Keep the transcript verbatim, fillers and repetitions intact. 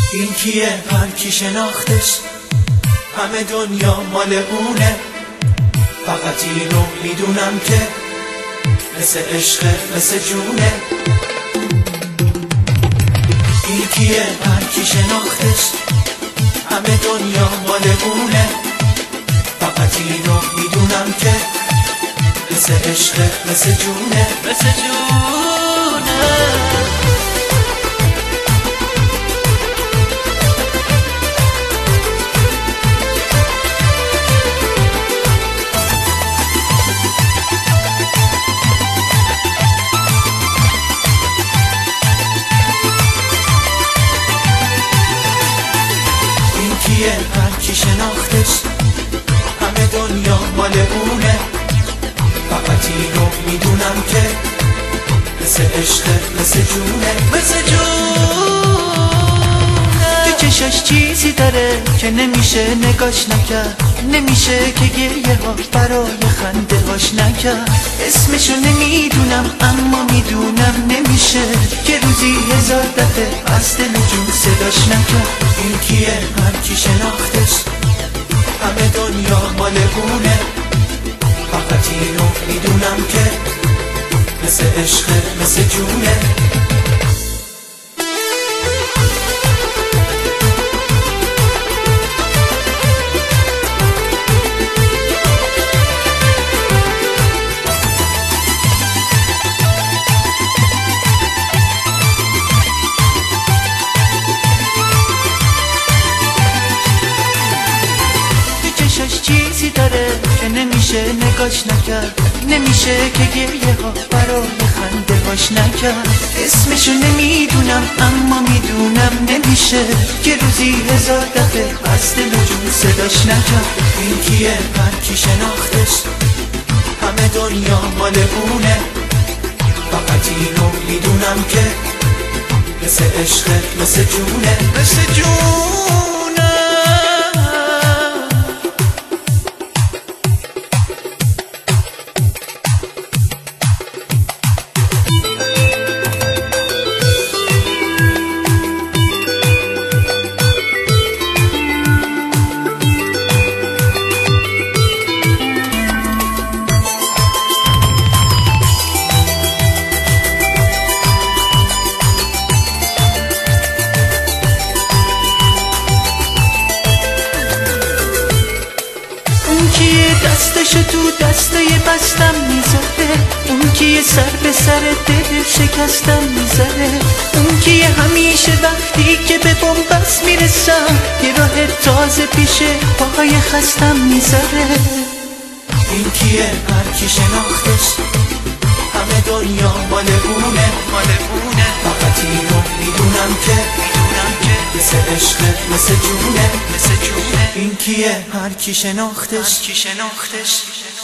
این کیه هر کی شناختش همه دنیا مال اونه، فقط اینو میدونم که مثل عشق مثل جونه. این کیه هر کی شناختش همه دنیا مال اونه، فقط اینو میدونم که مثل عشق مثل جونه مثل جونه. هر کی شناختش همه دنیا مال اونه، فقط اینو میدونم که مثل عشق مثل جونه مثل جونه. تو چشاش چیزی داره که نمیشه نگاش نکرد، نمیشه که گریه ها برای خنده هاش نکرد. اسمشو نمیدونم اما میدونم نمیشه که روزی هزار دفعه از دل جون صداش نکرد. این کیه هر کی شناختش همه دنیا مال اونه، فقط اینو میدونم که مثل عشق مثل جونه. چیزی داره که نمیشه نگاش نکرد، نمیشه که گریه ها برای خنده هاش نکرد. اسمشو نمیدونم اما میدونم نمیشه که روزی هزار دفعه از دل جون صداش نکرد. این کیه هر کی شناختش همه دنیا مال اونه، فقط اینو میدونم که مثل عشق مثل جونه مثل جونه. دستشو تو دسته بستم میذاره، اون که سر به سر دل شکستم میذاره، اون که همیشه وقتی که به بنبست میرسم یه راه تازه پیش پاهای خستم میذاره. این کیه هر کی شناختش همه دنیا مال اونه، مال اونه، فقط اینو میدونم که میدونم که مثل عشق مثل جونه مثل جونه. این کیه هر کی شناختش هر کی شناختش